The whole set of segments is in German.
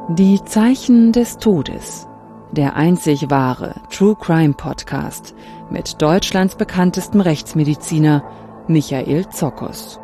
Die Zeichen des Todes. Der einzig wahre True Crime Podcast mit Deutschlands bekanntestem Rechtsmediziner Michael Zokos.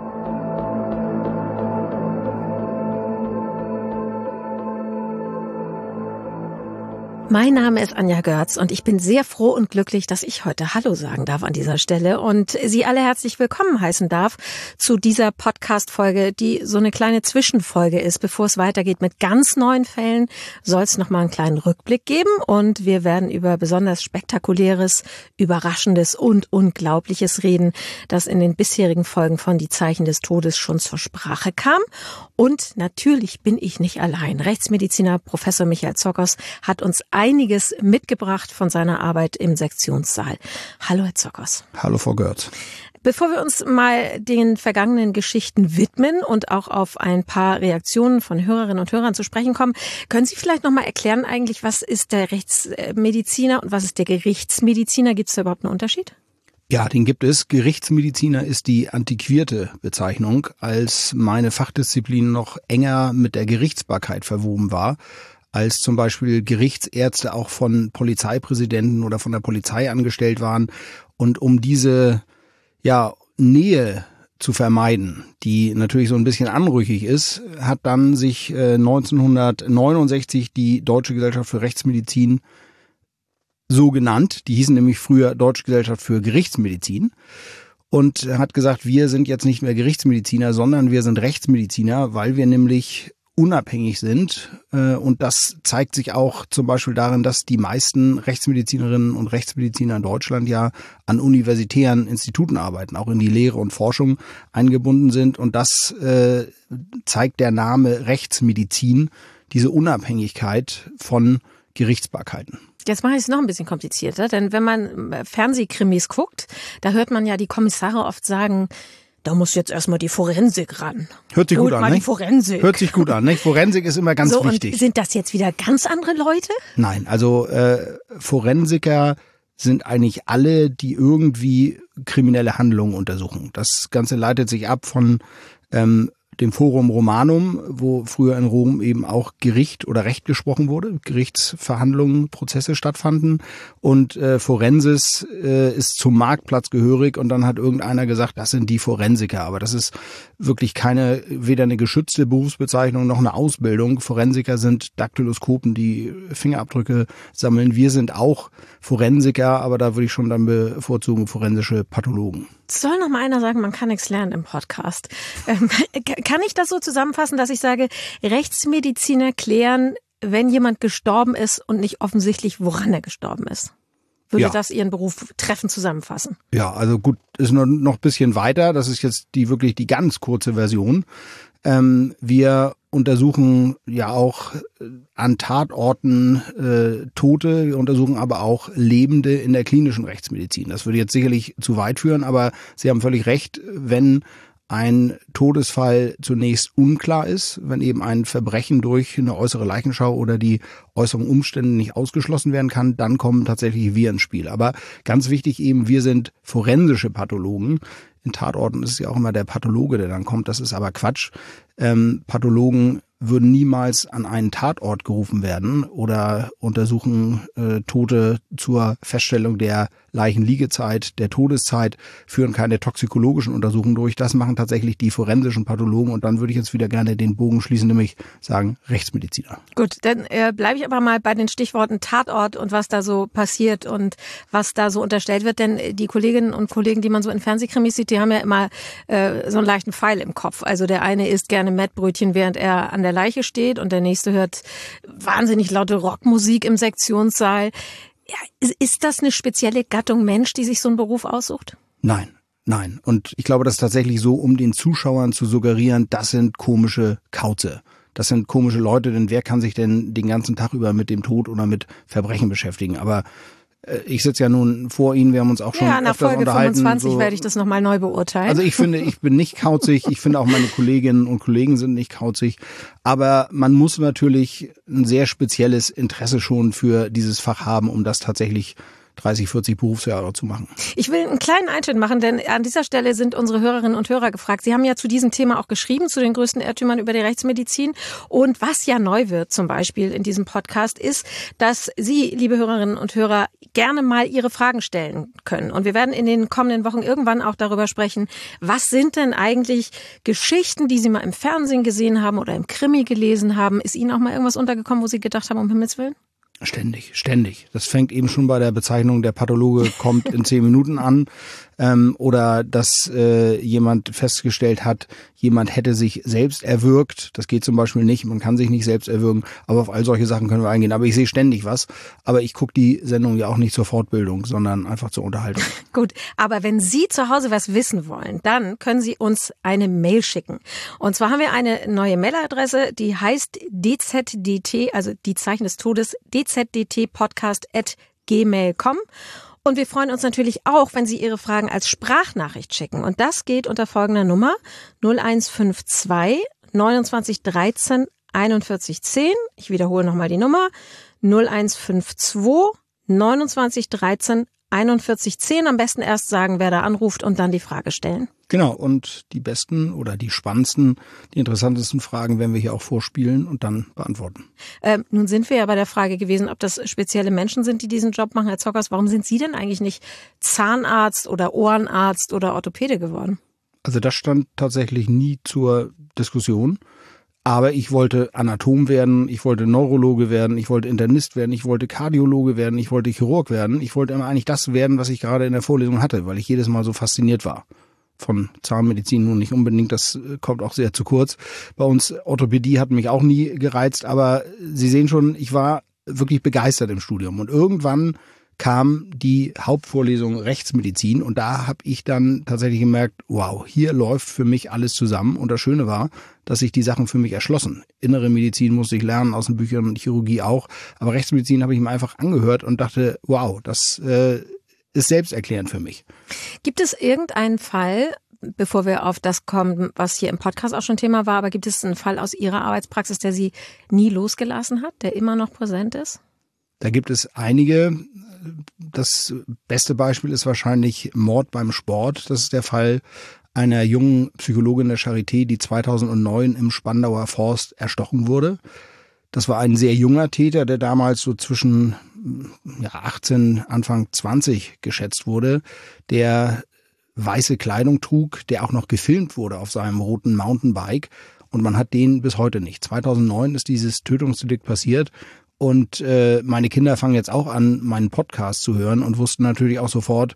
Mein Name ist Anja Görz und ich bin sehr froh und glücklich, dass ich heute Hallo sagen darf an dieser Stelle und Sie alle herzlich willkommen heißen darf zu dieser Podcast-Folge, die so eine kleine Zwischenfolge ist. Bevor es weitergeht mit ganz neuen Fällen, soll es nochmal einen kleinen Rückblick geben und wir werden über besonders Spektakuläres, Überraschendes und Unglaubliches reden, das in den bisherigen Folgen von Die Zeichen des Todes schon zur Sprache kam. Und natürlich bin ich nicht allein. Rechtsmediziner Professor Michael Zokos hat uns einiges mitgebracht von seiner Arbeit im Sektionssaal. Hallo, Herr Zokos. Hallo, Frau Görz. Bevor wir uns mal den vergangenen Geschichten widmen und auch auf ein paar Reaktionen von Hörerinnen und Hörern zu sprechen kommen, können Sie vielleicht noch mal erklären eigentlich, was ist der Rechtsmediziner und was ist der Gerichtsmediziner? Gibt es da überhaupt einen Unterschied? Ja, den gibt es. Gerichtsmediziner ist die antiquierte Bezeichnung, als meine Fachdisziplin noch enger mit der Gerichtsbarkeit verwoben war, als zum Beispiel Gerichtsärzte auch von Polizeipräsidenten oder von der Polizei angestellt waren. Und um diese Nähe zu vermeiden, die natürlich so ein bisschen anrüchig ist, hat dann sich 1969 die Deutsche Gesellschaft für Rechtsmedizin so genannt. Die hießen nämlich früher Deutsche Gesellschaft für Gerichtsmedizin und hat gesagt, wir sind jetzt nicht mehr Gerichtsmediziner, sondern wir sind Rechtsmediziner, weil wir nämlich unabhängig sind. Und das zeigt sich auch zum Beispiel darin, dass die meisten Rechtsmedizinerinnen und Rechtsmediziner in Deutschland ja an universitären Instituten arbeiten, auch in die Lehre und Forschung eingebunden sind. Und das zeigt der Name Rechtsmedizin, diese Unabhängigkeit von Gerichtsbarkeiten. Jetzt mache ich es noch ein bisschen komplizierter, denn wenn man Fernsehkrimis guckt, da hört man ja die Kommissare oft sagen, da muss jetzt erstmal die Forensik ran. Hört sich gut an, ne? Die Forensik. Hört sich gut an, ne? Forensik ist immer ganz wichtig. Und sind das jetzt wieder ganz andere Leute? Nein, also Forensiker sind eigentlich alle, die irgendwie kriminelle Handlungen untersuchen. Das Ganze leitet sich ab von dem Forum Romanum, wo früher in Rom eben auch Gericht oder Recht gesprochen wurde, Gerichtsverhandlungen, Prozesse stattfanden und Forensis ist zum Marktplatz gehörig und dann hat irgendeiner gesagt, das sind die Forensiker, aber das ist wirklich weder eine geschützte Berufsbezeichnung noch eine Ausbildung. Forensiker sind Daktyloskopen, die Fingerabdrücke sammeln. Wir sind auch Forensiker, aber da würde ich schon dann bevorzugen forensische Pathologen. Soll noch mal einer sagen, man kann nichts lernen im Podcast. Kann ich das so zusammenfassen, dass ich sage, Rechtsmediziner klären, wenn jemand gestorben ist und nicht offensichtlich, woran er gestorben ist? Würde das Ihren Beruf treffend zusammenfassen? Ja, also gut, ist nur noch ein bisschen weiter. Das ist jetzt wirklich die ganz kurze Version. Wir untersuchen ja auch an Tatorten Tote, wir untersuchen aber auch Lebende in der klinischen Rechtsmedizin. Das würde jetzt sicherlich zu weit führen, aber Sie haben völlig recht, wenn ein Todesfall zunächst unklar ist, wenn eben ein Verbrechen durch eine äußere Leichenschau oder die äußeren Umstände nicht ausgeschlossen werden kann, dann kommen tatsächlich wir ins Spiel. Aber ganz wichtig eben, wir sind forensische Pathologen. In Tatorten ist es ja auch immer der Pathologe, der dann kommt. Das ist aber Quatsch. Pathologen würden niemals an einen Tatort gerufen werden oder untersuchen Tote zur Feststellung der Leichenliegezeit, der Todeszeit, führen keine toxikologischen Untersuchungen durch. Das machen tatsächlich die forensischen Pathologen und dann würde ich jetzt wieder gerne den Bogen schließen, nämlich sagen Rechtsmediziner. Gut, dann bleibe ich aber mal bei den Stichworten Tatort und was da so passiert und was da so unterstellt wird, denn die Kolleginnen und Kollegen, die man so in Fernsehkrimis sieht, die haben ja immer so einen leichten Pfeil im Kopf. Also der eine isst gerne Mettbrötchen, während er an der Leiche steht und der nächste hört wahnsinnig laute Rockmusik im Sektionssaal. Ja, ist das eine spezielle Gattung Mensch, die sich so einen Beruf aussucht? Nein. Und ich glaube, das ist tatsächlich so, um den Zuschauern zu suggerieren, das sind komische Kauze. Das sind komische Leute, denn wer kann sich denn den ganzen Tag über mit dem Tod oder mit Verbrechen beschäftigen? Aber ich sitze ja nun vor Ihnen, wir haben uns auch schon nach Folge unterhalten. 25 werde ich das nochmal neu beurteilen. Also ich finde, ich bin nicht kauzig, ich finde auch meine Kolleginnen und Kollegen sind nicht kauzig, aber man muss natürlich ein sehr spezielles Interesse schon für dieses Fach haben, um das tatsächlich 30, 40 Berufsjahre zu machen. Ich will einen kleinen Einschnitt machen, denn an dieser Stelle sind unsere Hörerinnen und Hörer gefragt. Sie haben ja zu diesem Thema auch geschrieben, zu den größten Irrtümern über die Rechtsmedizin. Und was ja neu wird zum Beispiel in diesem Podcast ist, dass Sie, liebe Hörerinnen und Hörer, gerne mal Ihre Fragen stellen können. Und wir werden in den kommenden Wochen irgendwann auch darüber sprechen, was sind denn eigentlich Geschichten, die Sie mal im Fernsehen gesehen haben oder im Krimi gelesen haben. Ist Ihnen auch mal irgendwas untergekommen, wo Sie gedacht haben, um Himmels Willen? Ständig. Das fängt eben schon bei der Bezeichnung, der Pathologe kommt in 10 Minuten an. Oder dass jemand festgestellt hat, jemand hätte sich selbst erwürgt. Das geht zum Beispiel nicht, man kann sich nicht selbst erwürgen. Aber auf all solche Sachen können wir eingehen. Aber ich sehe ständig was. Aber ich gucke die Sendung ja auch nicht zur Fortbildung, sondern einfach zur Unterhaltung. Gut, aber wenn Sie zu Hause was wissen wollen, dann können Sie uns eine Mail schicken. Und zwar haben wir eine neue Mailadresse, die heißt dzdt, also die Zeichen des Todes, dzdt-podcast@gmail.com. Und wir freuen uns natürlich auch, wenn Sie Ihre Fragen als Sprachnachricht schicken. Und das geht unter folgender Nummer 0152 29 13 41 10. Ich wiederhole nochmal die Nummer 0152 29 13 41 10. Am besten erst sagen, wer da anruft und dann die Frage stellen. Genau, und die besten oder die spannendsten, die interessantesten Fragen werden wir hier auch vorspielen und dann beantworten. Nun sind wir ja bei der Frage gewesen, ob das spezielle Menschen sind, die diesen Job machen. Herr Zockers, warum sind Sie denn eigentlich nicht Zahnarzt oder Ohrenarzt oder Orthopäde geworden? Also das stand tatsächlich nie zur Diskussion. Aber ich wollte Anatom werden, ich wollte Neurologe werden, ich wollte Internist werden, ich wollte Kardiologe werden, ich wollte Chirurg werden. Ich wollte immer eigentlich das werden, was ich gerade in der Vorlesung hatte, weil ich jedes Mal so fasziniert war. Von Zahnmedizin nun nicht unbedingt, das kommt auch sehr zu kurz. Bei uns Orthopädie hat mich auch nie gereizt, aber Sie sehen schon, ich war wirklich begeistert im Studium. Und irgendwann kam die Hauptvorlesung Rechtsmedizin und da habe ich dann tatsächlich gemerkt, wow, hier läuft für mich alles zusammen. Und das Schöne war, dass sich die Sachen für mich erschlossen. Innere Medizin musste ich lernen, aus den Büchern, Chirurgie auch. Aber Rechtsmedizin habe ich mir einfach angehört und dachte, wow, das ist selbsterklärend für mich. Gibt es irgendeinen Fall, bevor wir auf das kommen, was hier im Podcast auch schon Thema war, aber gibt es einen Fall aus Ihrer Arbeitspraxis, der Sie nie losgelassen hat, der immer noch präsent ist? Da gibt es einige. Das beste Beispiel ist wahrscheinlich Mord beim Sport. Das ist der Fall einer jungen Psychologin der Charité, die 2009 im Spandauer Forst erstochen wurde. Das war ein sehr junger Täter, der damals so zwischen 18, Anfang 20 geschätzt wurde, der weiße Kleidung trug, der auch noch gefilmt wurde auf seinem roten Mountainbike. Und man hat den bis heute nicht. 2009 ist dieses Tötungsdelikt passiert. Und meine Kinder fangen jetzt auch an, meinen Podcast zu hören und wussten natürlich auch sofort,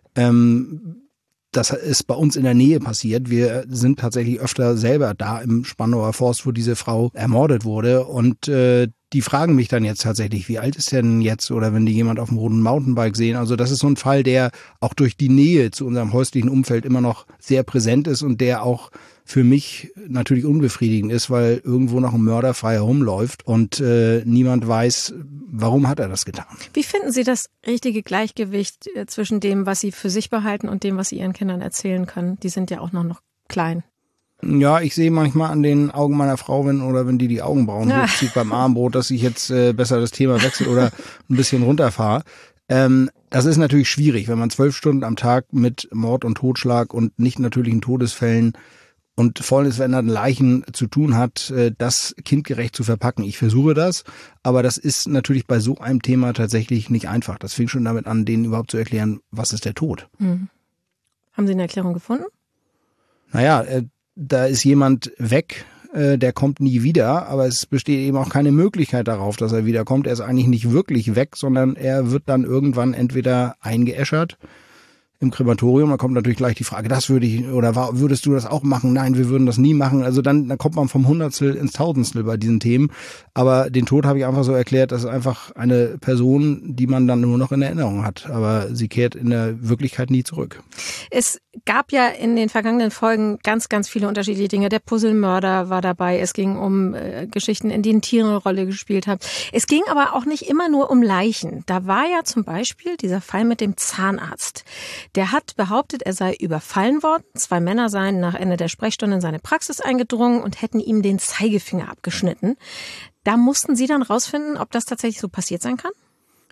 das ist bei uns in der Nähe passiert. Wir sind tatsächlich öfter selber da im Spandauer Forst, wo diese Frau ermordet wurde. Und die fragen mich dann jetzt tatsächlich, wie alt ist der denn jetzt? Oder wenn die jemand auf dem roten Mountainbike sehen. Also das ist so ein Fall, der auch durch die Nähe zu unserem häuslichen Umfeld immer noch sehr präsent ist und der auch für mich natürlich unbefriedigend ist, weil irgendwo noch ein Mörder frei herumläuft und niemand weiß, warum hat er das getan. Wie finden Sie das richtige Gleichgewicht zwischen dem, was Sie für sich behalten und dem, was Sie Ihren Kindern erzählen können? Die sind ja auch noch klein. Ja, ich sehe manchmal an den Augen meiner Frau, wenn die Augenbrauen hochzieht beim Abendbrot, dass ich jetzt besser das Thema wechsle oder ein bisschen runterfahre. Das ist natürlich schwierig, wenn man 12 Stunden am Tag mit Mord und Totschlag und nicht natürlichen Todesfällen und vollendeten Leichen zu tun hat, das kindgerecht zu verpacken. Ich versuche das, aber das ist natürlich bei so einem Thema tatsächlich nicht einfach. Das fing schon damit an, denen überhaupt zu erklären, was ist der Tod. Hm. Haben Sie eine Erklärung gefunden? Naja, da ist jemand weg, der kommt nie wieder, aber es besteht eben auch keine Möglichkeit darauf, dass er wiederkommt. Er ist eigentlich nicht wirklich weg, sondern er wird dann irgendwann entweder eingeäschert im Krematorium. Da kommt natürlich gleich die Frage, das würde ich, oder würdest du das auch machen? Nein, wir würden das nie machen. Also dann kommt man vom Hundertstel ins Tausendstel bei diesen Themen. Aber den Tod habe ich einfach so erklärt, das ist einfach eine Person, die man dann nur noch in Erinnerung hat. Aber sie kehrt in der Wirklichkeit nie zurück. Es gab ja in den vergangenen Folgen ganz, ganz viele unterschiedliche Dinge. Der Puzzlemörder war dabei. Es ging um Geschichten, in denen Tiere eine Rolle gespielt haben. Es ging aber auch nicht immer nur um Leichen. Da war ja zum Beispiel dieser Fall mit dem Zahnarzt. Der hat behauptet, er sei überfallen worden. 2 Männer seien nach Ende der Sprechstunde in seine Praxis eingedrungen und hätten ihm den Zeigefinger abgeschnitten. Da mussten Sie dann rausfinden, ob das tatsächlich so passiert sein kann?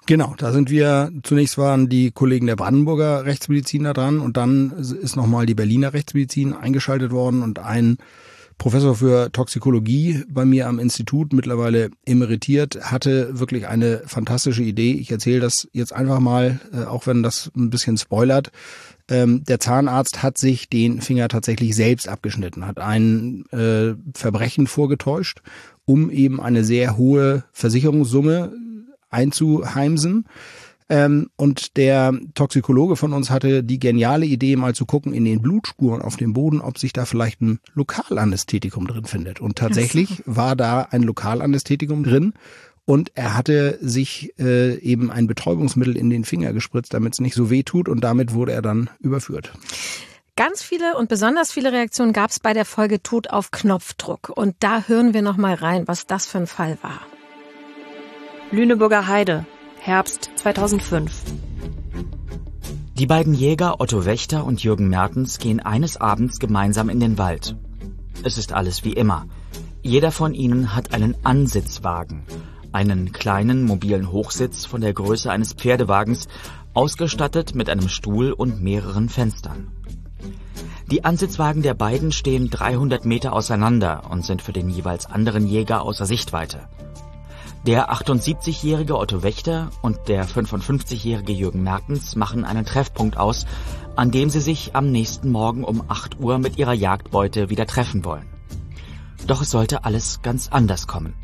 Genau, da sind wir, zunächst waren die Kollegen der Brandenburger Rechtsmedizin da dran und dann ist nochmal die Berliner Rechtsmedizin eingeschaltet worden und ein Professor für Toxikologie bei mir am Institut, mittlerweile emeritiert, hatte wirklich eine fantastische Idee. Ich erzähle das jetzt einfach mal, auch wenn das ein bisschen spoilert. Der Zahnarzt hat sich den Finger tatsächlich selbst abgeschnitten, hat ein Verbrechen vorgetäuscht, um eben eine sehr hohe Versicherungssumme einzuheimsen. Und der Toxikologe von uns hatte die geniale Idee, mal zu gucken in den Blutspuren auf dem Boden, ob sich da vielleicht ein Lokalanästhetikum drin findet. Und tatsächlich war da ein Lokalanästhetikum drin. Und er hatte sich eben ein Betäubungsmittel in den Finger gespritzt, damit es nicht so weh tut. Und damit wurde er dann überführt. Ganz viele und besonders viele Reaktionen gab es bei der Folge Tod auf Knopfdruck. Und da hören wir noch mal rein, was das für ein Fall war. Lüneburger Heide, Herbst 2005. Die beiden Jäger Otto Wächter und Jürgen Mertens gehen eines Abends gemeinsam in den Wald. Es ist alles wie immer. Jeder von ihnen hat einen Ansitzwagen, einen kleinen mobilen Hochsitz von der Größe eines Pferdewagens, ausgestattet mit einem Stuhl und mehreren Fenstern. Die Ansitzwagen der beiden stehen 300 Meter auseinander und sind für den jeweils anderen Jäger außer Sichtweite. Der 78-jährige Otto Wächter und der 55-jährige Jürgen Mertens machen einen Treffpunkt aus, an dem sie sich am nächsten Morgen um 8 Uhr mit ihrer Jagdbeute wieder treffen wollen. Doch es sollte alles ganz anders kommen.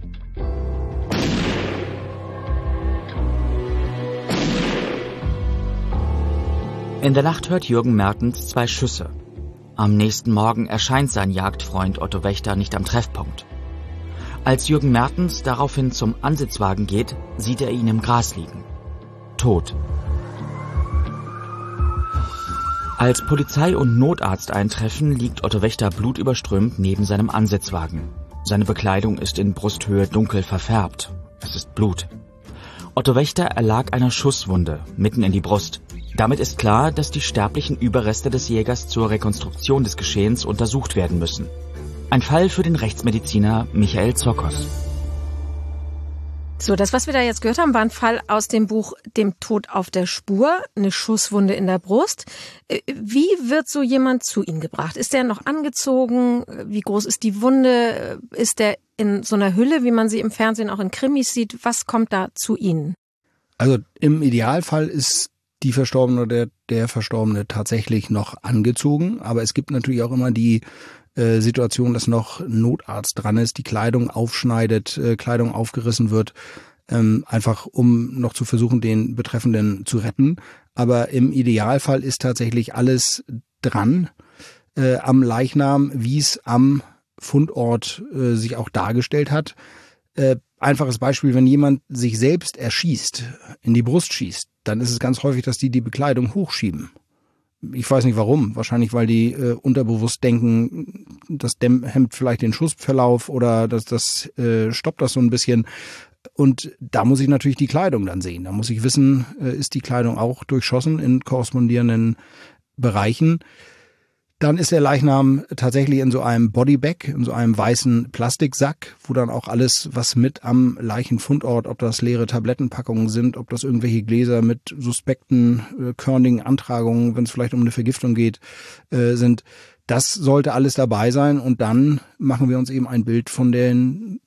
In der Nacht hört Jürgen Mertens 2 Schüsse. Am nächsten Morgen erscheint sein Jagdfreund Otto Wächter nicht am Treffpunkt. Als Jürgen Mertens daraufhin zum Ansitzwagen geht, sieht er ihn im Gras liegen. Tot. Als Polizei und Notarzt eintreffen, liegt Otto Wächter blutüberströmt neben seinem Ansitzwagen. Seine Bekleidung ist in Brusthöhe dunkel verfärbt. Es ist Blut. Otto Wächter erlag einer Schusswunde mitten in die Brust. Damit ist klar, dass die sterblichen Überreste des Jägers zur Rekonstruktion des Geschehens untersucht werden müssen. Ein Fall für den Rechtsmediziner Michael Zokos. So, das, was wir da jetzt gehört haben, war ein Fall aus dem Buch Dem Tod auf der Spur, eine Schusswunde in der Brust. Wie wird so jemand zu Ihnen gebracht? Ist der noch angezogen? Wie groß ist die Wunde? Ist der in so einer Hülle, wie man sie im Fernsehen auch in Krimis sieht? Was kommt da zu Ihnen? Also im Idealfall ist die Verstorbene oder der Verstorbene tatsächlich noch angezogen. Aber es gibt natürlich auch immer die Situation, dass noch ein Notarzt dran ist, die Kleidung aufschneidet, Kleidung aufgerissen wird, einfach um noch zu versuchen, den Betreffenden zu retten. Aber im Idealfall ist tatsächlich alles dran am Leichnam, wie es am Fundort sich auch dargestellt hat. Einfaches Beispiel, wenn jemand sich selbst erschießt, in die Brust schießt, dann ist es ganz häufig, dass die Bekleidung hochschieben. Ich weiß nicht warum. Wahrscheinlich, weil die unterbewusst denken, das hemmt vielleicht den Schussverlauf oder das stoppt das so ein bisschen. Und da muss ich natürlich die Kleidung dann sehen. Da muss ich wissen, ist die Kleidung auch durchschossen in korrespondierenden Bereichen. Dann ist der Leichnam tatsächlich in so einem Bodybag, in so einem weißen Plastiksack, wo dann auch alles, was mit am Leichenfundort, ob das leere Tablettenpackungen sind, ob das irgendwelche Gläser mit suspekten, körnigen Antragungen, wenn es vielleicht um eine Vergiftung geht, sind. Das sollte alles dabei sein und dann machen wir uns eben ein Bild von den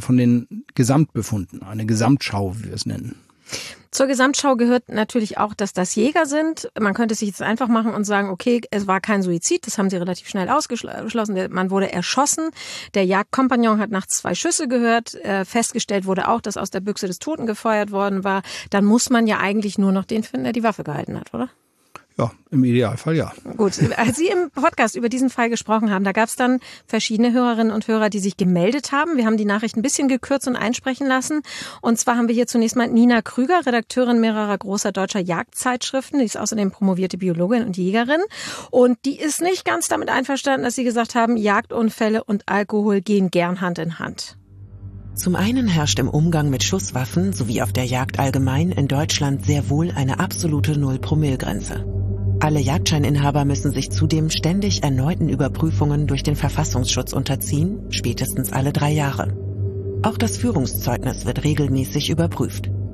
Gesamtbefunden, eine Gesamtschau, wie wir es nennen. Zur Gesamtschau gehört natürlich auch, dass das Jäger sind. Man könnte sich jetzt einfach machen und sagen, okay, es war kein Suizid, das haben sie relativ schnell ausgeschlossen. Man wurde erschossen. Der Jagdkompagnon hat nachts 2 Schüsse gehört. Festgestellt wurde auch, dass aus der Büchse des Toten gefeuert worden war. Dann muss man ja eigentlich nur noch den finden, der die Waffe gehalten hat, oder? Ja, im Idealfall ja. Gut, als Sie im Podcast über diesen Fall gesprochen haben, da gab es dann verschiedene Hörerinnen und Hörer, die sich gemeldet haben. Wir haben die Nachricht ein bisschen gekürzt und einsprechen lassen. Und zwar haben wir hier zunächst mal Nina Krüger, Redakteurin mehrerer großer deutscher Jagdzeitschriften. Die ist außerdem promovierte Biologin und Jägerin. Und die ist nicht ganz damit einverstanden, dass Sie gesagt haben, Jagdunfälle und Alkohol gehen gern Hand in Hand. Zum einen herrscht im Umgang mit Schusswaffen sowie auf der Jagd allgemein in Deutschland sehr wohl eine absolute Null-Promille-Grenze. Alle Jagdscheininhaber müssen sich zudem ständig erneuten Überprüfungen durch den Verfassungsschutz unterziehen, spätestens alle 3 Jahre. Auch das Führungszeugnis wird regelmäßig überprüft.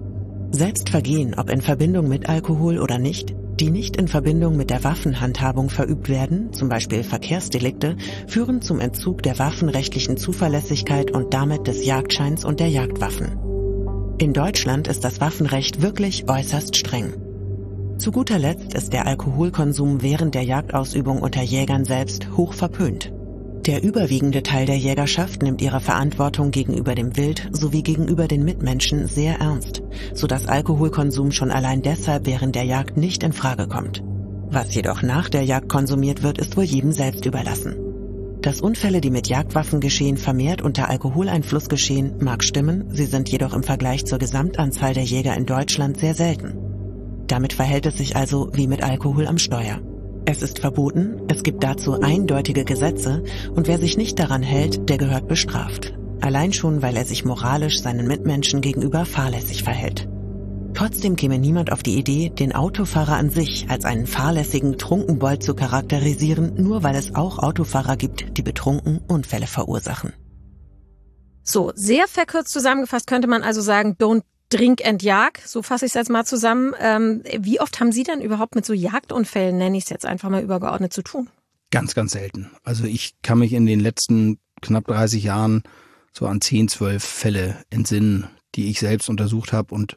Selbst Vergehen, ob in Verbindung mit Alkohol oder nicht, die nicht in Verbindung mit der Waffenhandhabung verübt werden, zum Beispiel Verkehrsdelikte, führen zum Entzug der waffenrechtlichen Zuverlässigkeit und damit des Jagdscheins und der Jagdwaffen. In Deutschland ist das Waffenrecht wirklich äußerst streng. Zu guter Letzt ist der Alkoholkonsum während der Jagdausübung unter Jägern selbst hoch verpönt. Der überwiegende Teil der Jägerschaft nimmt ihre Verantwortung gegenüber dem Wild sowie gegenüber den Mitmenschen sehr ernst, sodass Alkoholkonsum schon allein deshalb während der Jagd nicht in Frage kommt. Was jedoch nach der Jagd konsumiert wird, ist wohl jedem selbst überlassen. Dass Unfälle, die mit Jagdwaffen geschehen, vermehrt unter Alkoholeinfluss geschehen, mag stimmen, sie sind jedoch im Vergleich zur Gesamtanzahl der Jäger in Deutschland sehr selten. Damit verhält es sich also wie mit Alkohol am Steuer. Es ist verboten, es gibt dazu eindeutige Gesetze und wer sich nicht daran hält, der gehört bestraft. Allein schon, weil er sich moralisch seinen Mitmenschen gegenüber fahrlässig verhält. Trotzdem käme niemand auf die Idee, den Autofahrer an sich als einen fahrlässigen Trunkenbold zu charakterisieren, nur weil es auch Autofahrer gibt, die betrunken Unfälle verursachen. So, sehr verkürzt zusammengefasst könnte man also sagen, don't drink and jag, so fasse ich es jetzt mal zusammen. Wie oft haben Sie denn überhaupt mit so Jagdunfällen, nenne ich es jetzt einfach mal übergeordnet, zu tun? Ganz, ganz selten. Also ich kann mich in den letzten knapp 30 Jahren so an 10, 12 Fälle entsinnen, die ich selbst untersucht habe und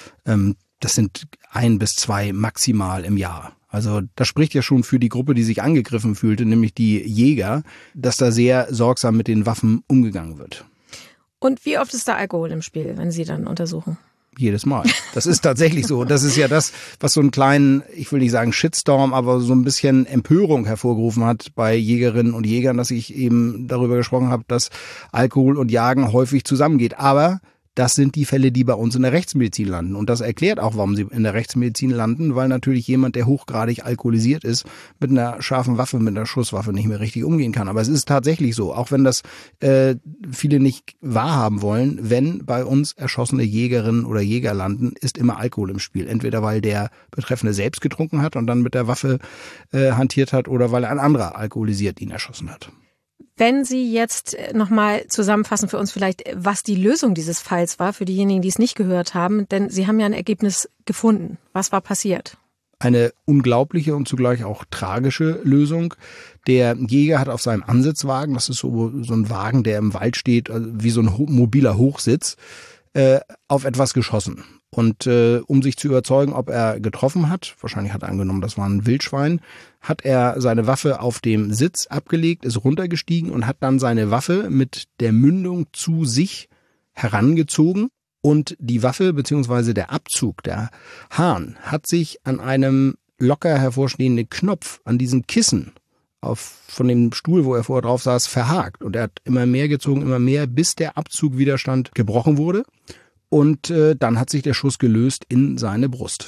das sind 1 bis 2 maximal im Jahr. Also das spricht ja schon für die Gruppe, die sich angegriffen fühlte, nämlich die Jäger, dass da sehr sorgsam mit den Waffen umgegangen wird. Und wie oft ist da Alkohol im Spiel, wenn Sie dann untersuchen? Jedes Mal. Das ist tatsächlich so. Das ist ja das, was so einen kleinen, ich will nicht sagen Shitstorm, aber so ein bisschen Empörung hervorgerufen hat bei Jägerinnen und Jägern, dass ich eben darüber gesprochen habe, dass Alkohol und Jagen häufig zusammengeht. Aber das sind die Fälle, die bei uns in der Rechtsmedizin landen. Und das erklärt auch, warum sie in der Rechtsmedizin landen, weil natürlich jemand, der hochgradig alkoholisiert ist, mit einer scharfen Waffe, mit einer Schusswaffe nicht mehr richtig umgehen kann. Aber es ist tatsächlich so, auch wenn das viele nicht wahrhaben wollen, wenn bei uns erschossene Jägerinnen oder Jäger landen, ist immer Alkohol im Spiel. Entweder weil der Betreffende selbst getrunken hat und dann mit der Waffe hantiert hat oder weil ein anderer alkoholisiert ihn erschossen hat. Wenn Sie jetzt nochmal zusammenfassen für uns vielleicht, was die Lösung dieses Falls war, für diejenigen, die es nicht gehört haben, denn Sie haben ja ein Ergebnis gefunden. Was war passiert? Eine unglaubliche und zugleich auch tragische Lösung. Der Jäger hat auf seinem Ansitzwagen, das ist so ein Wagen, der im Wald steht, wie so ein mobiler Hochsitz, auf etwas geschossen. Und um sich zu überzeugen, ob er getroffen hat, wahrscheinlich hat er angenommen, das war ein Wildschwein, hat er seine Waffe auf dem Sitz abgelegt, ist runtergestiegen und hat dann seine Waffe mit der Mündung zu sich herangezogen. Und die Waffe bzw. der Abzug, der Hahn, hat sich an einem locker hervorstehenden Knopf, an diesem Kissen von dem Stuhl, wo er vorher drauf saß, verhakt. Und er hat immer mehr gezogen, immer mehr, bis der Abzugwiderstand gebrochen wurde. Und dann hat sich der Schuss gelöst in seine Brust.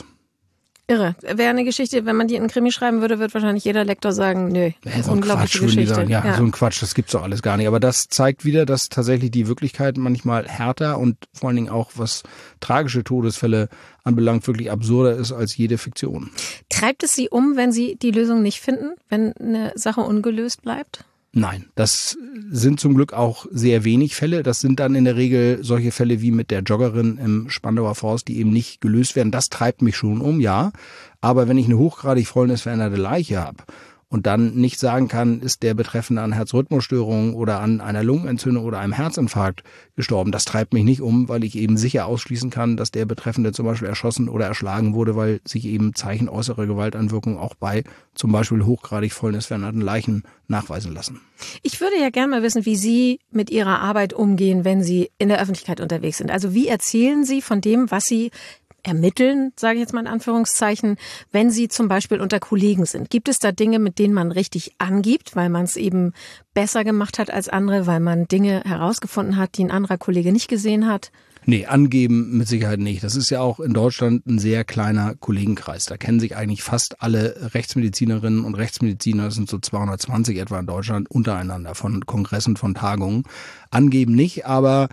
Irre. Wäre eine Geschichte, wenn man die in einen Krimi schreiben würde, wird wahrscheinlich jeder Lektor sagen, nö, so unglaubliche Geschichte. Sagen, ja, so ein Quatsch, das gibt's doch alles gar nicht. Aber das zeigt wieder, dass tatsächlich die Wirklichkeit manchmal härter und vor allen Dingen auch, was tragische Todesfälle anbelangt, wirklich absurder ist als jede Fiktion. Treibt es Sie um, wenn Sie die Lösung nicht finden, wenn eine Sache ungelöst bleibt? Nein, das sind zum Glück auch sehr wenig Fälle. Das sind dann in der Regel solche Fälle wie mit der Joggerin im Spandauer Forst, die eben nicht gelöst werden. Das treibt mich schon um, ja. Aber wenn ich eine hochgradig fäulnisveränderte Leiche habe und dann nicht sagen kann, ist der Betreffende an Herzrhythmusstörungen oder an einer Lungenentzündung oder einem Herzinfarkt gestorben, das treibt mich nicht um, weil ich eben sicher ausschließen kann, dass der Betreffende zum Beispiel erschossen oder erschlagen wurde, weil sich eben Zeichen äußerer Gewalteinwirkung auch bei zum Beispiel hochgradig fäulnisveränderten Leichen nachweisen lassen. Ich würde ja gerne mal wissen, wie Sie mit Ihrer Arbeit umgehen, wenn Sie in der Öffentlichkeit unterwegs sind. Also wie erzählen Sie von dem, was Sie ermitteln, sage ich jetzt mal in Anführungszeichen, wenn Sie zum Beispiel unter Kollegen sind? Gibt es da Dinge, mit denen man richtig angibt, weil man es eben besser gemacht hat als andere, weil man Dinge herausgefunden hat, die ein anderer Kollege nicht gesehen hat? Nee, angeben mit Sicherheit nicht. Das ist ja auch in Deutschland ein sehr kleiner Kollegenkreis. Da kennen sich eigentlich fast alle Rechtsmedizinerinnen und Rechtsmediziner, das sind so 220 etwa in Deutschland, untereinander von Kongressen, von Tagungen. Angeben nicht, aber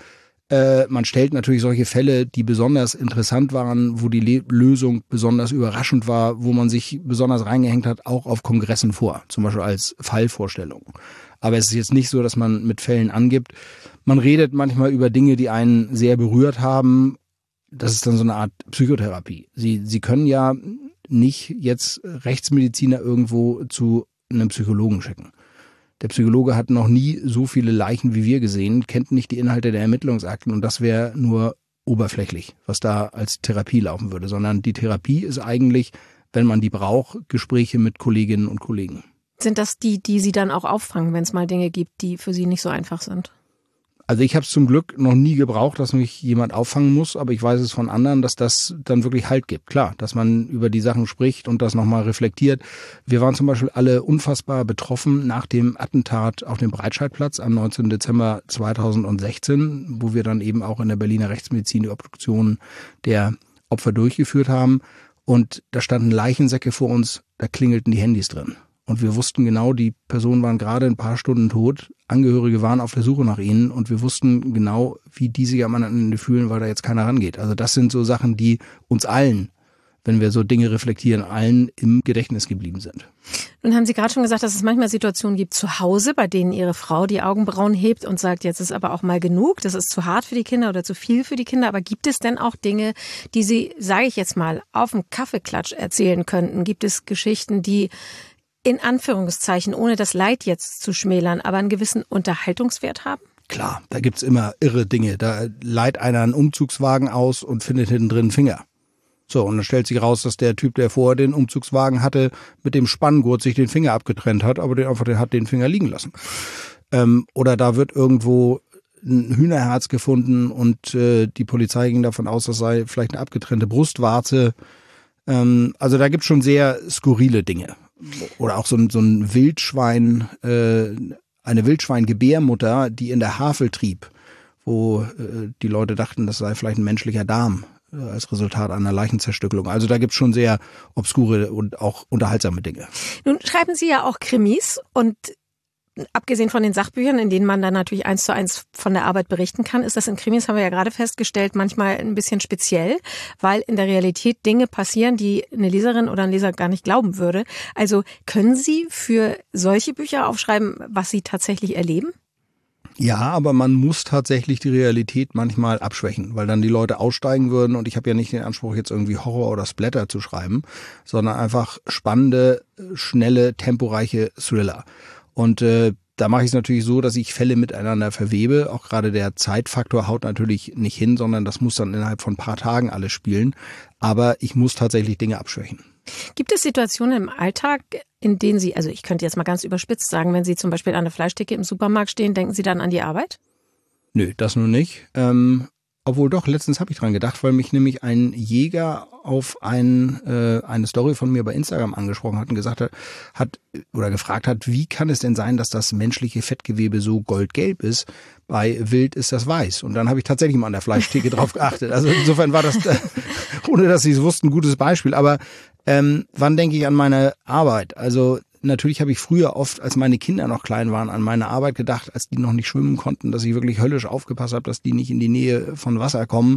man stellt natürlich solche Fälle, die besonders interessant waren, wo die Lösung besonders überraschend war, wo man sich besonders reingehängt hat, auch auf Kongressen vor, zum Beispiel als Fallvorstellung. Aber es ist jetzt nicht so, dass man mit Fällen angibt. Man redet manchmal über Dinge, die einen sehr berührt haben, das ist dann so eine Art Psychotherapie. Sie können ja nicht jetzt Rechtsmediziner irgendwo zu einem Psychologen schicken. Der Psychologe hat noch nie so viele Leichen wie wir gesehen, kennt nicht die Inhalte der Ermittlungsakten und das wäre nur oberflächlich, was da als Therapie laufen würde, sondern die Therapie ist eigentlich, wenn man die braucht, Gespräche mit Kolleginnen und Kollegen. Sind das die Sie dann auch auffangen, wenn es mal Dinge gibt, die für Sie nicht so einfach sind? Also ich habe es zum Glück noch nie gebraucht, dass mich jemand auffangen muss, aber ich weiß es von anderen, dass das dann wirklich Halt gibt. Klar, dass man über die Sachen spricht und das nochmal reflektiert. Wir waren zum Beispiel alle unfassbar betroffen nach dem Attentat auf dem Breitscheidplatz am 19. Dezember 2016, wo wir dann eben auch in der Berliner Rechtsmedizin die Obduktion der Opfer durchgeführt haben. Und da standen Leichensäcke vor uns, da klingelten die Handys drin. Und wir wussten genau, die Personen waren gerade ein paar Stunden tot, Angehörige waren auf der Suche nach ihnen und wir wussten genau, wie die sich am anderen Ende fühlen, weil da jetzt keiner rangeht. Also das sind so Sachen, die uns allen, wenn wir so Dinge reflektieren, allen im Gedächtnis geblieben sind. Nun haben Sie gerade schon gesagt, dass es manchmal Situationen gibt zu Hause, bei denen Ihre Frau die Augenbrauen hebt und sagt, jetzt ist aber auch mal genug, das ist zu hart für die Kinder oder zu viel für die Kinder. Aber gibt es denn auch Dinge, die Sie, sage ich jetzt mal, auf dem Kaffeeklatsch erzählen könnten? Gibt es Geschichten, die in Anführungszeichen, ohne das Leid jetzt zu schmälern, aber einen gewissen Unterhaltungswert haben? Klar, da gibt's immer irre Dinge. Da leiht einer einen Umzugswagen aus und findet hinten drin einen Finger. So, und dann stellt sich raus, dass der Typ, der vorher den Umzugswagen hatte, mit dem Spanngurt sich den Finger abgetrennt hat, aber der hat den Finger liegen lassen. Oder da wird irgendwo ein Hühnerherz gefunden und die Polizei ging davon aus, das sei vielleicht eine abgetrennte Brustwarze. Also da gibt's schon sehr skurrile Dinge. Oder auch so ein Wildschwein, eine Wildschweingebärmutter, die in der Havel trieb, wo die Leute dachten, das sei vielleicht ein menschlicher Darm als Resultat einer Leichenzerstückelung. Also da gibt's schon sehr obskure und auch unterhaltsame Dinge. Nun schreiben Sie ja auch Krimis und abgesehen von den Sachbüchern, in denen man dann natürlich 1:1 von der Arbeit berichten kann, ist das in Krimis, haben wir ja gerade festgestellt, manchmal ein bisschen speziell, weil in der Realität Dinge passieren, die eine Leserin oder ein Leser gar nicht glauben würde. Also können Sie für solche Bücher aufschreiben, was Sie tatsächlich erleben? Ja, aber man muss tatsächlich die Realität manchmal abschwächen, weil dann die Leute aussteigen würden und ich habe ja nicht den Anspruch, jetzt irgendwie Horror oder Splatter zu schreiben, sondern einfach spannende, schnelle, temporeiche Thriller. Und da mache ich es natürlich so, dass ich Fälle miteinander verwebe. Auch gerade der Zeitfaktor haut natürlich nicht hin, sondern das muss dann innerhalb von ein paar Tagen alles spielen. Aber ich muss tatsächlich Dinge abschwächen. Gibt es Situationen im Alltag, in denen Sie, also ich könnte jetzt mal ganz überspitzt sagen, wenn Sie zum Beispiel an der Fleischtheke im Supermarkt stehen, denken Sie dann an die Arbeit? Nö, das nur nicht. Obwohl doch, letztens habe ich dran gedacht, weil mich nämlich ein Jäger auf eine Story von mir bei Instagram angesprochen hat und gesagt hat oder gefragt hat, wie kann es denn sein, dass das menschliche Fettgewebe so goldgelb ist? Bei Wild ist das weiß. Und dann habe ich tatsächlich mal an der Fleischtheke drauf geachtet. Also insofern war das, ohne dass Sie es wussten, ein gutes Beispiel. Aber wann denke ich an meine Arbeit? Also natürlich habe ich früher oft, als meine Kinder noch klein waren, an meine Arbeit gedacht, als die noch nicht schwimmen konnten, dass ich wirklich höllisch aufgepasst habe, dass die nicht in die Nähe von Wasser kommen.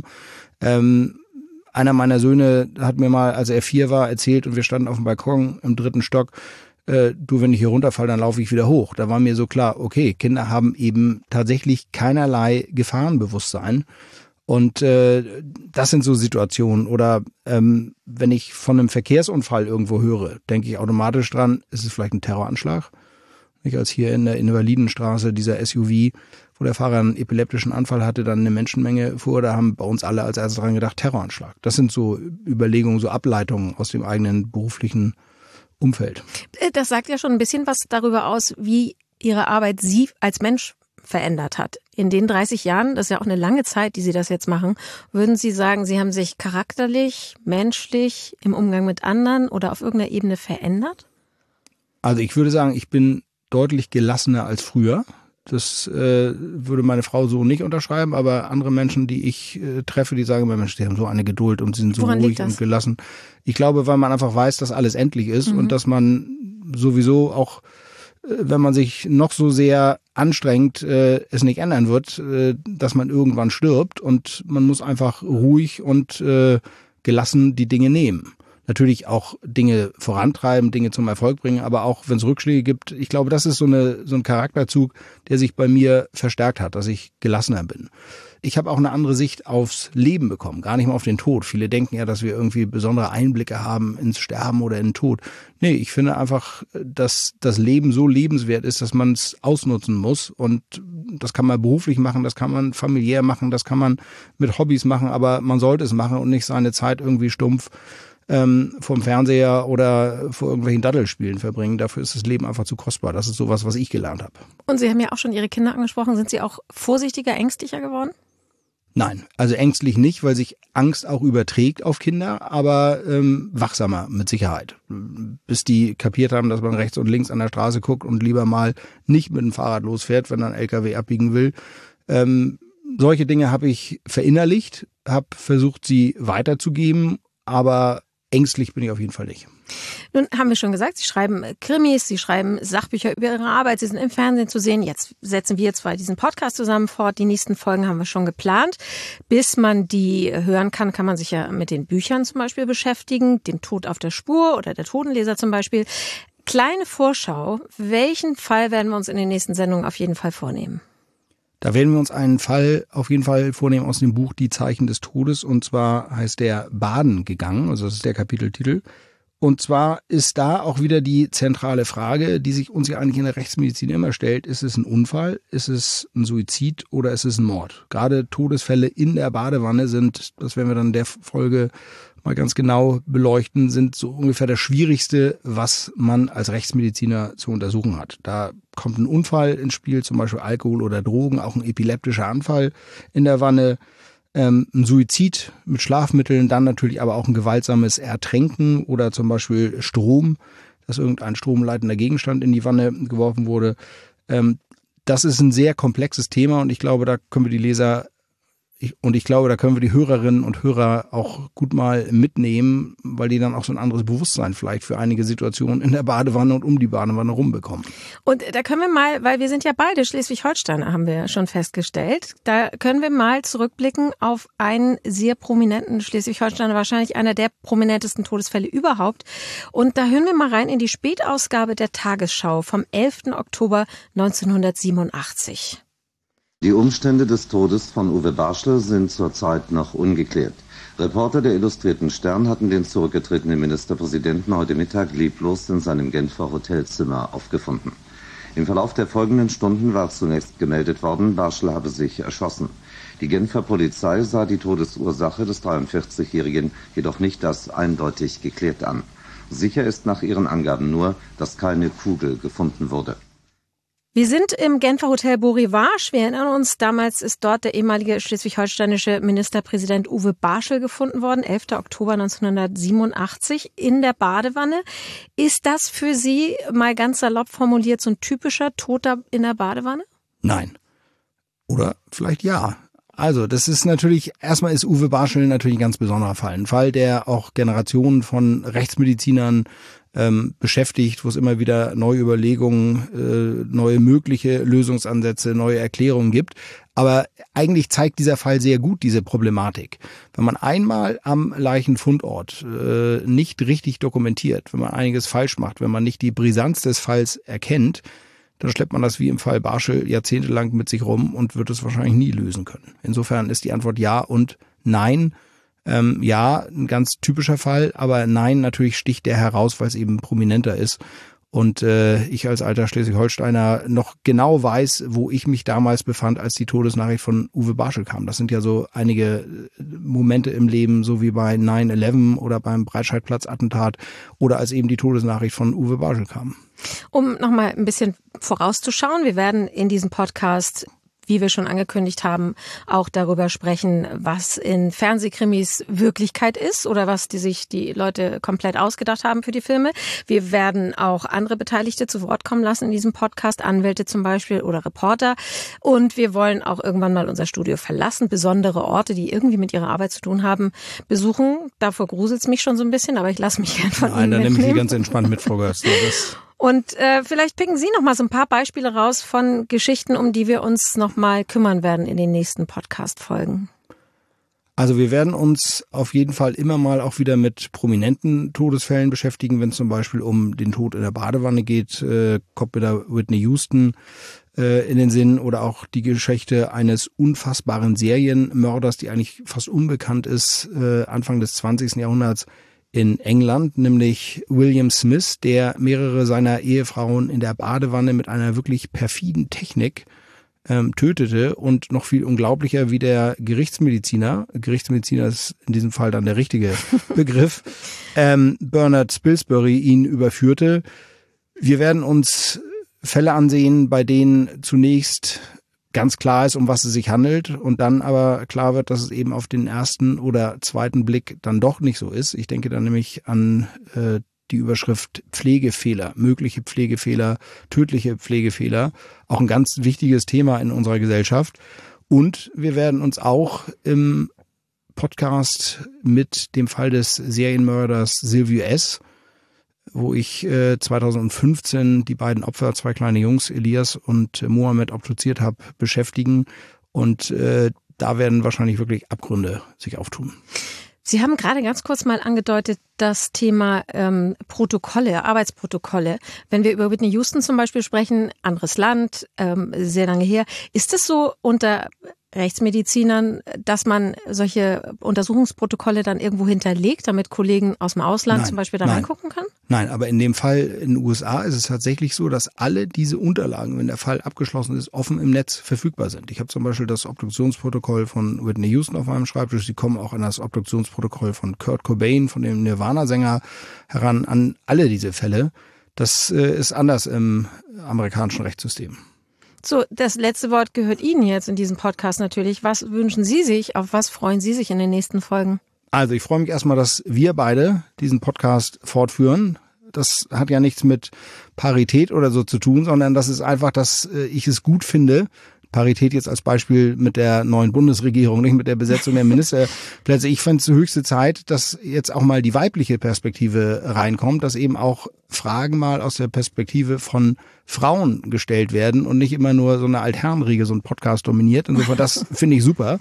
Einer meiner Söhne hat mir mal, als er 4 war, erzählt und wir standen auf dem Balkon im 3. Stock, du, wenn ich hier runterfalle, dann laufe ich wieder hoch. Da war mir so klar, okay, Kinder haben eben tatsächlich keinerlei Gefahrenbewusstsein. Und das sind so Situationen. Oder wenn ich von einem Verkehrsunfall irgendwo höre, denke ich automatisch dran, ist es vielleicht ein Terroranschlag? Nicht, als hier in der Invalidenstraße dieser SUV, wo der Fahrer einen epileptischen Anfall hatte, dann eine Menschenmenge fuhr, da haben bei uns alle als erstes dran gedacht, Terroranschlag. Das sind so Überlegungen, so Ableitungen aus dem eigenen beruflichen Umfeld. Das sagt ja schon ein bisschen was darüber aus, wie Ihre Arbeit Sie als Mensch verändert hat. In den 30 Jahren, das ist ja auch eine lange Zeit, die Sie das jetzt machen, würden Sie sagen, Sie haben sich charakterlich, menschlich, im Umgang mit anderen oder auf irgendeiner Ebene verändert? Also ich würde sagen, ich bin deutlich gelassener als früher. Das würde meine Frau so nicht unterschreiben, aber andere Menschen, die ich treffe, die sagen mir, Mensch, die haben so eine Geduld und sie sind so ruhig und gelassen. Ich glaube, weil man einfach weiß, dass alles endlich ist und dass man sowieso auch, wenn man sich noch so sehr anstrengt, es nicht ändern wird, dass man irgendwann stirbt und man muss einfach ruhig und gelassen die Dinge nehmen. natürlich auch Dinge vorantreiben, Dinge zum Erfolg bringen, aber auch wenn es Rückschläge gibt. Ich glaube, das ist so ein Charakterzug, der sich bei mir verstärkt hat, dass ich gelassener bin. Ich habe auch eine andere Sicht aufs Leben bekommen, gar nicht mal auf den Tod. Viele denken ja, dass wir irgendwie besondere Einblicke haben ins Sterben oder in den Tod. Nee, ich finde einfach, dass das Leben so lebenswert ist, dass man es ausnutzen muss. Und das kann man beruflich machen, das kann man familiär machen, das kann man mit Hobbys machen, aber man sollte es machen und nicht seine Zeit irgendwie stumpf vom Fernseher oder vor irgendwelchen Daddelspielen verbringen. Dafür ist das Leben einfach zu kostbar. Das ist sowas, was ich gelernt habe. Und Sie haben ja auch schon Ihre Kinder angesprochen. Sind Sie auch vorsichtiger, ängstlicher geworden? Nein, also ängstlich nicht, weil sich Angst auch überträgt auf Kinder, aber wachsamer mit Sicherheit. Bis die kapiert haben, dass man rechts und links an der Straße guckt und lieber mal nicht mit dem Fahrrad losfährt, wenn ein LKW abbiegen will. Solche Dinge habe ich verinnerlicht, habe versucht, sie weiterzugeben, aber ängstlich bin ich auf jeden Fall nicht. Nun haben wir schon gesagt, Sie schreiben Krimis, Sie schreiben Sachbücher über Ihre Arbeit, Sie sind im Fernsehen zu sehen. Jetzt setzen wir zwar diesen Podcast zusammen fort, die nächsten Folgen haben wir schon geplant. Bis man die hören kann, kann man sich ja mit den Büchern zum Beispiel beschäftigen, dem Tod auf der Spur oder der Totenleser zum Beispiel. Kleine Vorschau, welchen Fall werden wir uns in den nächsten Sendungen auf jeden Fall vornehmen? Da werden wir uns einen Fall auf jeden Fall vornehmen aus dem Buch Die Zeichen des Todes. Und zwar heißt der Baden gegangen, also das ist der Kapiteltitel. Und zwar ist da auch wieder die zentrale Frage, die sich uns ja eigentlich in der Rechtsmedizin immer stellt. Ist es ein Unfall, ist es ein Suizid oder ist es ein Mord? Gerade Todesfälle in der Badewanne sind, das werden wir dann in der Folge mal ganz genau beleuchten, sind so ungefähr das Schwierigste, was man als Rechtsmediziner zu untersuchen hat. Da kommt ein Unfall ins Spiel, zum Beispiel Alkohol oder Drogen, auch ein epileptischer Anfall in der Wanne, ein Suizid mit Schlafmitteln, dann natürlich aber auch ein gewaltsames Ertränken oder zum Beispiel Strom, dass irgendein stromleitender Gegenstand in die Wanne geworfen wurde. Das ist ein sehr komplexes Thema und ich glaube, da können wir die Leser ich glaube, da können wir die Hörerinnen und Hörer auch gut mal mitnehmen, weil die dann auch so ein anderes Bewusstsein vielleicht für einige Situationen in der Badewanne und um die Badewanne rumbekommen. Und da können wir mal, weil wir sind ja beide Schleswig-Holsteiner, haben wir schon festgestellt, da können wir mal zurückblicken auf einen sehr prominenten Schleswig-Holsteiner, wahrscheinlich einer der prominentesten Todesfälle überhaupt. Und da hören wir mal rein in die Spätausgabe der Tagesschau vom 11. Oktober 1987. Die Umstände des Todes von Uwe Barschel sind zurzeit noch ungeklärt. Reporter der Illustrierten Stern hatten den zurückgetretenen Ministerpräsidenten heute Mittag leblos in seinem Genfer Hotelzimmer aufgefunden. Im Verlauf der folgenden Stunden war zunächst gemeldet worden, Barschel habe sich erschossen. Die Genfer Polizei sah die Todesursache des 43-Jährigen jedoch nicht als eindeutig geklärt an. Sicher ist nach ihren Angaben nur, dass keine Kugel gefunden wurde. Wir sind im Genfer Hotel Beau Rivage. Wir erinnern uns, damals ist dort der ehemalige schleswig-holsteinische Ministerpräsident Uwe Barschel gefunden worden, 11. Oktober 1987 in der Badewanne. Ist das für Sie, mal ganz salopp formuliert, so ein typischer Toter in der Badewanne? Nein. Oder vielleicht ja. Also das ist natürlich, erstmal ist Uwe Barschel natürlich ein ganz besonderer Fall. Ein Fall, der auch Generationen von Rechtsmedizinern beschäftigt, wo es immer wieder neue Überlegungen, neue mögliche Lösungsansätze, neue Erklärungen gibt. Aber eigentlich zeigt dieser Fall sehr gut diese Problematik. Wenn man einmal am Leichenfundort nicht richtig dokumentiert, wenn man einiges falsch macht, wenn man nicht die Brisanz des Falls erkennt, dann schleppt man das wie im Fall Barschel jahrzehntelang mit sich rum und wird es wahrscheinlich nie lösen können. Insofern ist die Antwort ja und nein. Ja, ein ganz typischer Fall, aber nein, natürlich sticht der heraus, weil es eben prominenter ist. Und ich als alter Schleswig-Holsteiner noch genau weiß, wo ich mich damals befand, als die Todesnachricht von Uwe Barschel kam. Das sind ja so einige Momente im Leben, so wie bei 9/11 oder beim Breitscheidplatz-Attentat oder als eben die Todesnachricht von Uwe Barschel kam. Um nochmal ein bisschen vorauszuschauen, wir werden in diesem Podcast, wie wir schon angekündigt haben, auch darüber sprechen, was in Fernsehkrimis Wirklichkeit ist oder was sich die Leute komplett ausgedacht haben für die Filme. Wir werden auch andere Beteiligte zu Wort kommen lassen in diesem Podcast, Anwälte zum Beispiel oder Reporter. Und wir wollen auch irgendwann mal unser Studio verlassen, besondere Orte, die irgendwie mit ihrer Arbeit zu tun haben, besuchen. Davor gruselt es mich schon so ein bisschen, aber ich lasse mich gern von Ihnen mitnehmen. Nein, dann nehme ich Sie ganz entspannt mit, Frau Görz. Und vielleicht picken Sie noch mal so ein paar Beispiele raus von Geschichten, um die wir uns noch mal kümmern werden in den nächsten Podcast-Folgen. Also wir werden uns auf jeden Fall immer mal auch wieder mit prominenten Todesfällen beschäftigen, wenn es zum Beispiel um den Tod in der Badewanne geht, kommt mir da Whitney Houston in den Sinn oder auch die Geschichte eines unfassbaren Serienmörders, die eigentlich fast unbekannt ist, Anfang des 20. Jahrhunderts in England, nämlich William Smith, der mehrere seiner Ehefrauen in der Badewanne mit einer wirklich perfiden Technik tötete und noch viel unglaublicher, wie der Gerichtsmediziner ist in diesem Fall dann der richtige Begriff, Bernard Spilsbury ihn überführte. Wir werden uns Fälle ansehen, bei denen zunächst ganz klar ist, um was es sich handelt und dann aber klar wird, dass es eben auf den ersten oder zweiten Blick dann doch nicht so ist. Ich denke dann nämlich an die Überschrift Pflegefehler, mögliche Pflegefehler, tödliche Pflegefehler, auch ein ganz wichtiges Thema in unserer Gesellschaft. Und wir werden uns auch im Podcast mit dem Fall des Serienmörders Silvio S., wo ich 2015 die beiden Opfer, 2 kleine Jungs, Elias und Mohammed, obduziert habe, beschäftigen. Und da werden wahrscheinlich wirklich Abgründe sich auftun. Sie haben gerade ganz kurz mal angedeutet, das Thema Protokolle, Arbeitsprotokolle. Wenn wir über Whitney Houston zum Beispiel sprechen, anderes Land, sehr lange her. Ist es so unter Rechtsmedizinern, dass man solche Untersuchungsprotokolle dann irgendwo hinterlegt, damit Kollegen aus dem Ausland zum Beispiel da reingucken kann? Nein, aber in dem Fall in den USA ist es tatsächlich so, dass alle diese Unterlagen, wenn der Fall abgeschlossen ist, offen im Netz verfügbar sind. Ich habe zum Beispiel das Obduktionsprotokoll von Whitney Houston auf meinem Schreibtisch. Sie kommen auch an das Obduktionsprotokoll von Kurt Cobain, von dem Nirvana-Sänger, heran, an alle diese Fälle. Das ist anders im amerikanischen Rechtssystem. So, das letzte Wort gehört Ihnen jetzt in diesem Podcast natürlich. Was wünschen Sie sich, auf was freuen Sie sich in den nächsten Folgen? Also ich freue mich erstmal, dass wir beide diesen Podcast fortführen. Das hat ja nichts mit Parität oder so zu tun, sondern das ist einfach, dass ich es gut finde, Parität jetzt als Beispiel mit der neuen Bundesregierung, nicht mit der Besetzung der Ministerplätze. Ich finde es höchste Zeit, dass jetzt auch mal die weibliche Perspektive reinkommt, dass eben auch Fragen mal aus der Perspektive von Frauen gestellt werden und nicht immer nur so eine Altherrenriege so ein Podcast dominiert. Insofern, das finde ich super.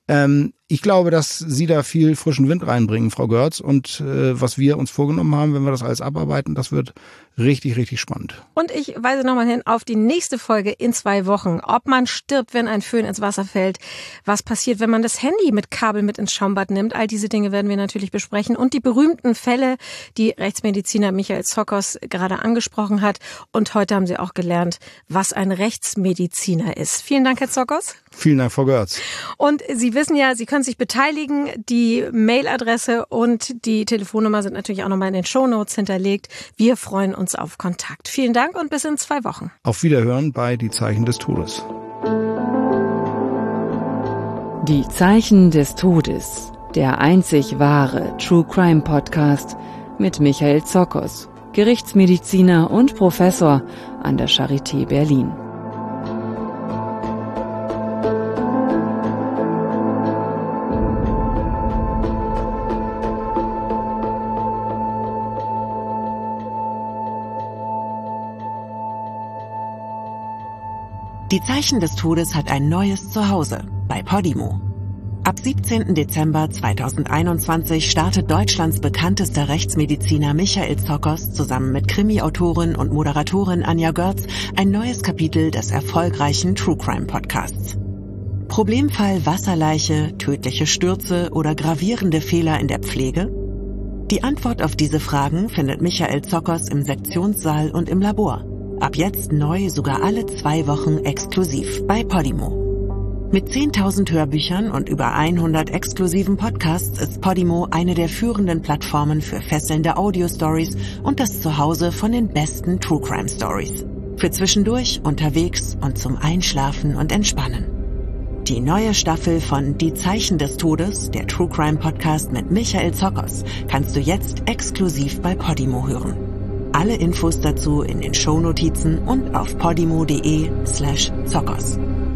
Ich glaube, dass Sie da viel frischen Wind reinbringen, Frau Görz. Und was wir uns vorgenommen haben, wenn wir das alles abarbeiten, das wird richtig, richtig spannend. Und ich weise nochmal hin auf die nächste Folge in 2 Wochen. Ob man stirbt, wenn ein Föhn ins Wasser fällt. Was passiert, wenn man das Handy mit Kabel mit ins Schaumbad nimmt. All diese Dinge werden wir natürlich besprechen. Und die berühmten Fälle, die Rechtsmediziner Michael Zokos gerade angesprochen hat. Und heute haben Sie auch gelernt, was ein Rechtsmediziner ist. Vielen Dank, Herr Zokos. Vielen Dank, Frau Görz. Und Sie wissen ja, Sie können sich beteiligen. Die Mailadresse und die Telefonnummer sind natürlich auch nochmal in den Shownotes hinterlegt. Wir freuen uns auf Kontakt. Vielen Dank und bis in 2 Wochen. Auf Wiederhören bei Die Zeichen des Todes. Die Zeichen des Todes, der einzig wahre True Crime Podcast mit Michael Zokos, Gerichtsmediziner und Professor an der Charité Berlin. Die Zeichen des Todes hat ein neues Zuhause bei Podimo. Ab 17. Dezember 2021 startet Deutschlands bekanntester Rechtsmediziner Michael Zokos zusammen mit Krimi-Autorin und Moderatorin Anja Görz ein neues Kapitel des erfolgreichen True Crime Podcasts. Problemfall Wasserleiche, tödliche Stürze oder gravierende Fehler in der Pflege? Die Antwort auf diese Fragen findet Michael Zokos im Sektionssaal und im Labor. Ab jetzt neu sogar alle 2 Wochen exklusiv bei Podimo. Mit 10.000 Hörbüchern und über 100 exklusiven Podcasts ist Podimo eine der führenden Plattformen für fesselnde Audio-Stories und das Zuhause von den besten True Crime Stories. Für zwischendurch, unterwegs und zum Einschlafen und Entspannen. Die neue Staffel von Die Zeichen des Todes, der True Crime Podcast mit Michael Zokos, kannst du jetzt exklusiv bei Podimo hören. Alle Infos dazu in den Shownotizen und auf podimo.de/Zokos.